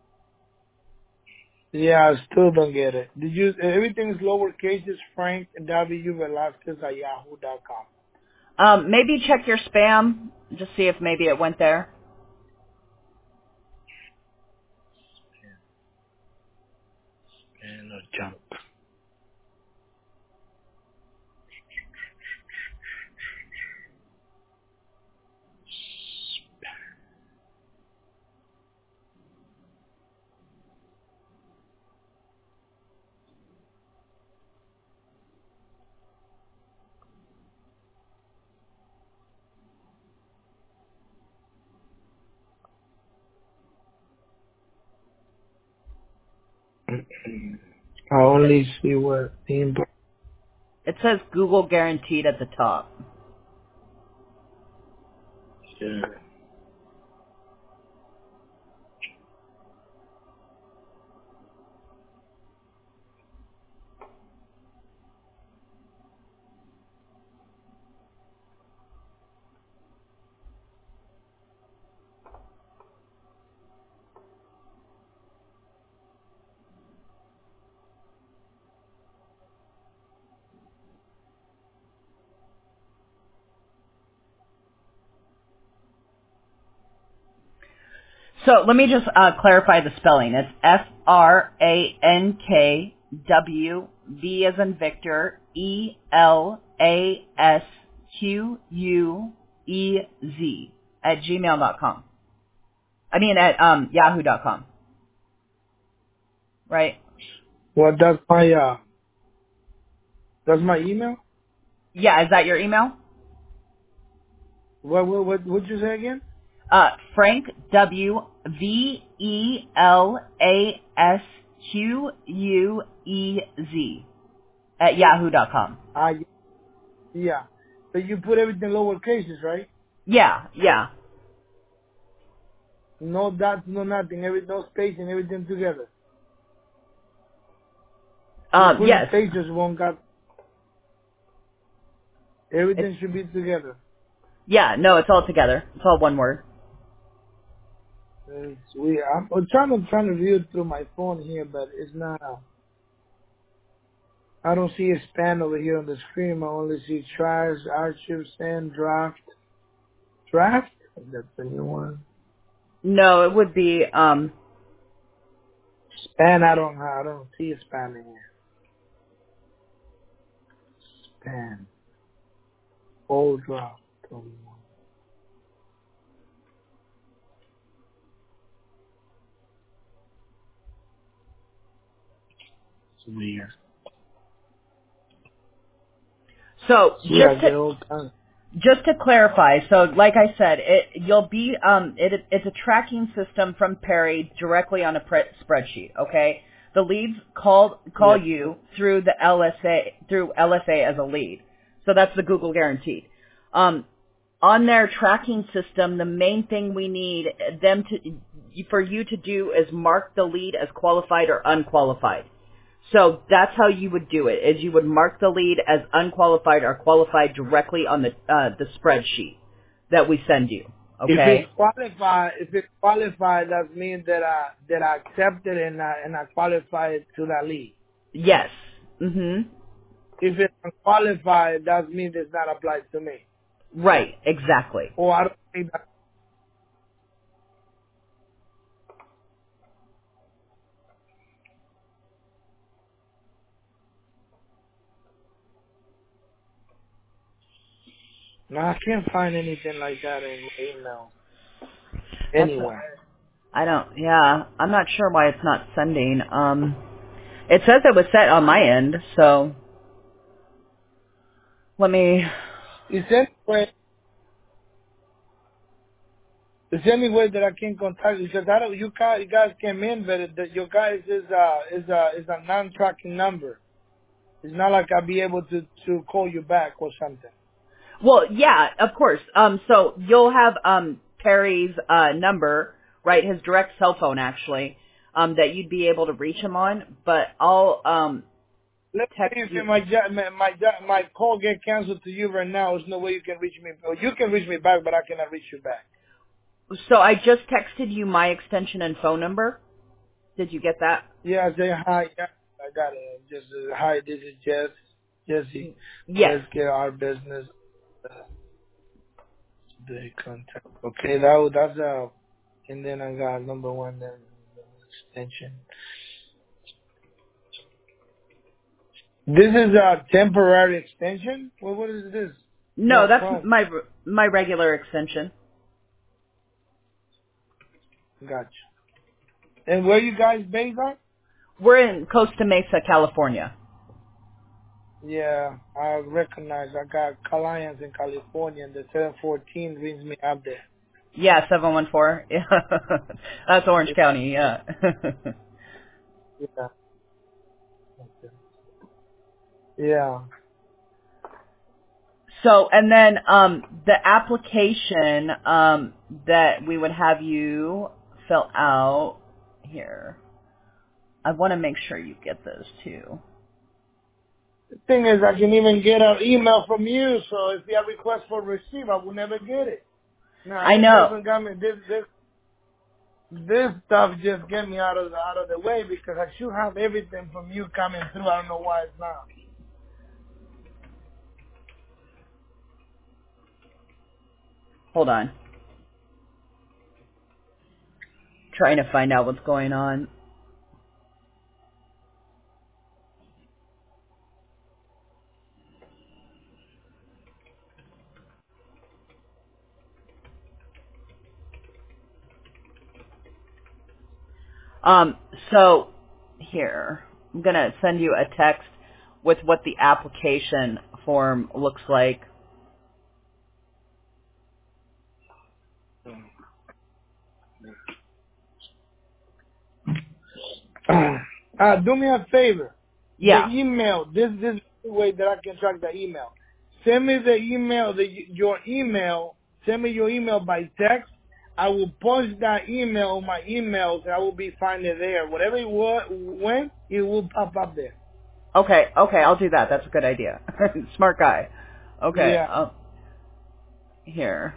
Yeah, I still don't get it. Did you? Everything's lowercase. Is Frank W Velasquez at yahoo dot com. Um, maybe check your spam. Just see if maybe it went there. And no junk. I only see what inbox. It says Google guaranteed at the top. Yeah. So let me just uh, clarify the spelling. It's F R A N K W V as in Victor E L A S Q U E Z at gmail dot com. I mean at um, yahoo dot com. Right? Well, that's my uh, that's my email. Yeah, is that your email? What what what would you say again? Uh, Frank W V E L A S Q U E Z at yahoo dot com. Ah, yeah. So you put everything lower cases, right? Yeah, yeah. No dots, no nothing. Every no space and everything together. You Um, put yes. spaces, won't got It's, everything should be together. yeah, no, it's all together. It's all one word. It's weird. I'm, I'm trying to trying to view it through my phone here, but it's not. I don't see a span over here on the screen. I only see trash, archive, send, draft. Draft? That's the new one. No, it would be um. Spam, I don't have, I don't see spam in here. Spam. Old drop. It's weird. So Yeah, just the to old time. just to clarify, so like I said, it you'll be um it it's a tracking system from Perry directly on a pre- spreadsheet. Okay, the leads call call Yeah. you through the L S A through L S A as a lead. So that's the Google guaranteed. Um, on their tracking system, the main thing we need them to for you to do is mark the lead as qualified or unqualified. So that's how you would do it, is you would mark the lead as unqualified or qualified directly on the uh, the spreadsheet that we send you. If Okay? it's qualified, if it's qualified, that means that I that I accepted and I and I qualified to that league. Yes. Mhm. If it's unqualified, that means it's not applied to me. Right. Exactly. Or I don't think that. No, I can't find anything like that in my email That's anywhere. I don't. Yeah, I'm not sure why it's not sending. Um, it says it was set on my end, so let me. Is there any way? Is there any way that I can contact you? Because I don't. You guys, you guys came in, but it, that your guys is uh is a is a non-tracking number. It's not like I'll be able to to call you back or something. Well, yeah, of course. Um, so you'll have um Perry's uh number, right? His direct cell phone, actually, um, that you'd be able to reach him on. But I'll um Let's text see if you. my ja- my my, ja- my call get canceled to you right now. There's no way you can reach me. Or you can reach me back, but I cannot reach you back. So I just texted you my extension and phone number. Did you get that? Yeah, say hi. Yeah, I got it. Just uh, hi. This is Jess. Jesse. Yes. Let's get our business. Uh, the contact. Okay, that was- that's uh, and then I got number one then extension. This is a temporary extension. What what is this? No, Dot that's com. my my regular extension. Gotcha. And where you guys based on? We're in Costa Mesa, California. Yeah, I recognize. I got clients in California, and the seven fourteen brings me up there. Yeah, seven one four. Yeah, that's Orange County. Yeah. Yeah. Okay. Yeah. So, and then um, the application um, that we would have you fill out here. I want to make sure you get those too. The thing is, I can even get an email from you. So if you have request for receipt, I will never get it. Now I this know. doesn't got me. This this this stuff just get me out of the, out of the way because I should have everything from you coming through. I don't know why it's not. Hold on. Trying to find out what's going on. Um, so here, I'm gonna send you a text with what the application form looks like. Uh, do me a favor. The Yeah. email. This this is the way that I can track the email. Send me the email. The your email. Send me your email by text. I will post that email on my emails. And I will be finding it there. Whatever it wa- went, it will pop up there. Okay. Okay. I'll do that. That's a good idea. Smart guy. Okay. Yeah. Um, here.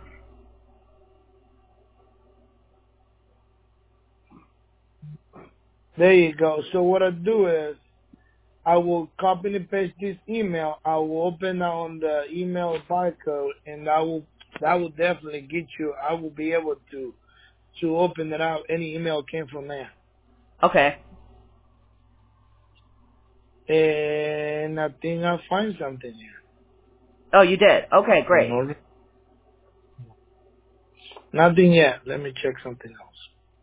There you go. So what I do is I will copy and paste this email. I will open on the email barcode and I will that will definitely get you. I will be able to to open it out. Any email came from there. Okay. And I think I'll find something here. Oh, you did? Okay, great. No, nothing yet. Let me check something else.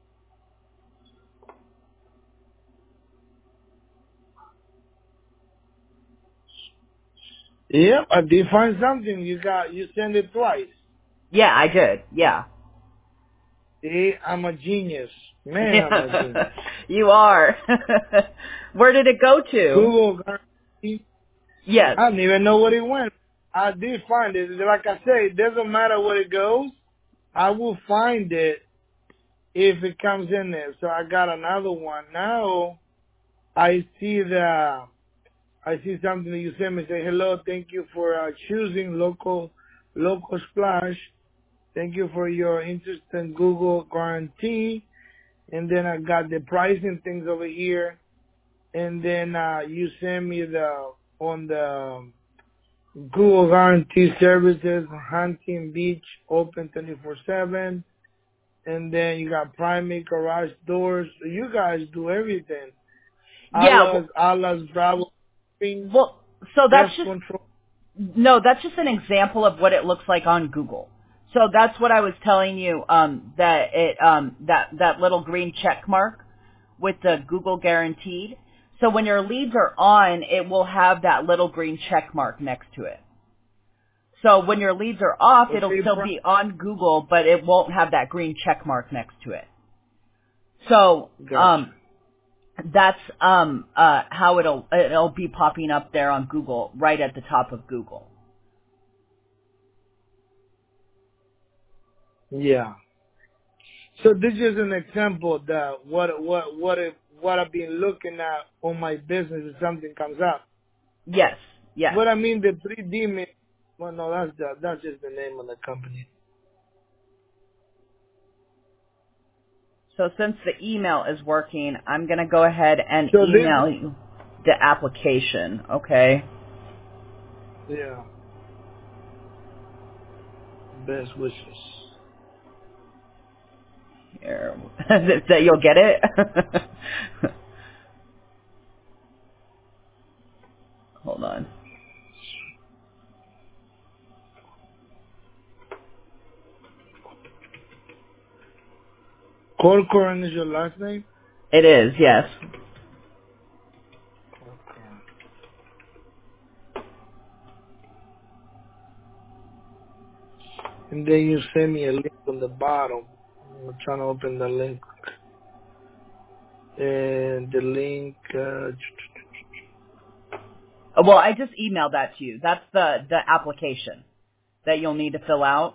Yep, I did find something. You got, you sent it twice. Yeah, I did. Yeah. See, I'm a genius. Man, I'm a genius. You are. Where did it go to? Google, guarantee. Yes. I don't even know where it went. I did find it. Like I say, it doesn't matter where it goes. I will find it if it comes in there. So I got another one. Now I see the, I see something that you sent me. Say, hello, thank you for uh, choosing local, local splash. Thank you for your interest in Google guarantee. And then I got the pricing things over here. And then uh, you send me the, on the Google guarantee services, Hunting Beach, open twenty-four seven. And then you got primate garage doors. So you guys do everything. Yeah. Alas, Alas, Bravo, Well, so that's pest just, control. no, that's just an example of what it looks like on Google. So that's what I was telling you, um, that it, um, that, that little green check mark with the Google guaranteed. So when your leads are on, it will have that little green check mark next to it. So when your leads are off, it'll Okay, still Bri- be on Google, but it won't have that green check mark next to it. So, Gotcha. um, that's, um, uh, how it'll, it'll be popping up there on Google, right at the top of Google. Yeah. So this is an example that what what what if, what I've been looking at on my business if something comes up. Yes, yes. What I mean, the three D. ma- Well, no, that's the, that's just the name of the company. So since the email is working, I'm going to go ahead and So email this, you the application, okay? yeah, best wishes. Here. That you'll get it? Hold on. Corcoran is your last name? It is, yes. Corcoran. And then you send me a link on the bottom. I'm trying to open the link. And the link, uh, Uh, Well, I just emailed that to you. That's the, the application that you'll need to fill out.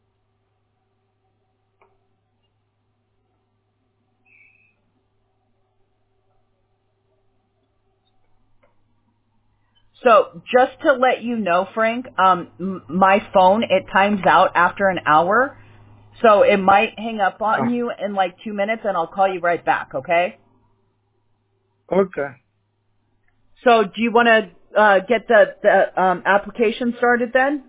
So just to let you know, Frank, um, m- my phone, it times out after an hour. So it might hang up on ah, you in like two minutes and I'll call you right back, okay? okay. So do you want to uh, get the, the um, application started then?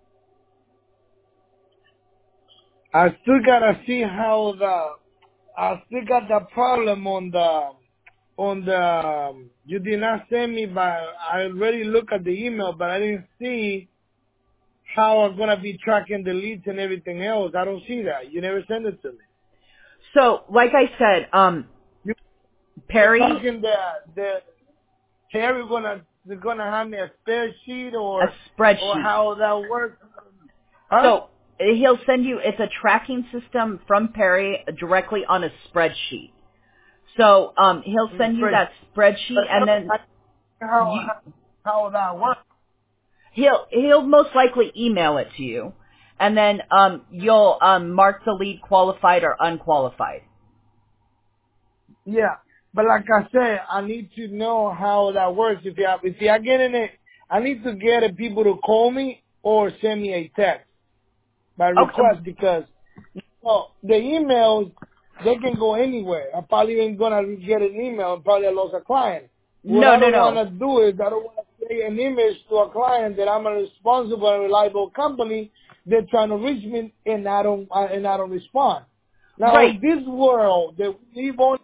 I still gotta see how the, I still got the problem on the, on the, um, you did not send me, but I already looked at the email, but I didn't see how I'm gonna be tracking the leads and everything else. I don't see that. You never send it to me. So, like I said, um, You, you're Perry, talking the, the, Terry gonna, they're gonna have me a spreadsheet a or, or spreadsheet. how that works. Huh? So he'll send you, it's a tracking system from Perry directly on a spreadsheet. So um, he'll In the send you spreadsheet. that spreadsheet But I and don't then know how, you, how, how that works. he'll, he'll most likely email it to you. And then um, you'll um, mark the lead qualified or unqualified. Yeah, but like I said, I need to know how that works. If I if I get in it, I need to get it people to call me or send me a text by Okay. request because you know, the emails they can go anywhere. I probably ain't gonna get an email and probably I lost a client. What No, I no, don't want no. to do is I don't want to say an image to a client that I'm a responsible and reliable company they're trying to reach me and I don't, I, and I don't respond. Now, Right. in this world that we live on,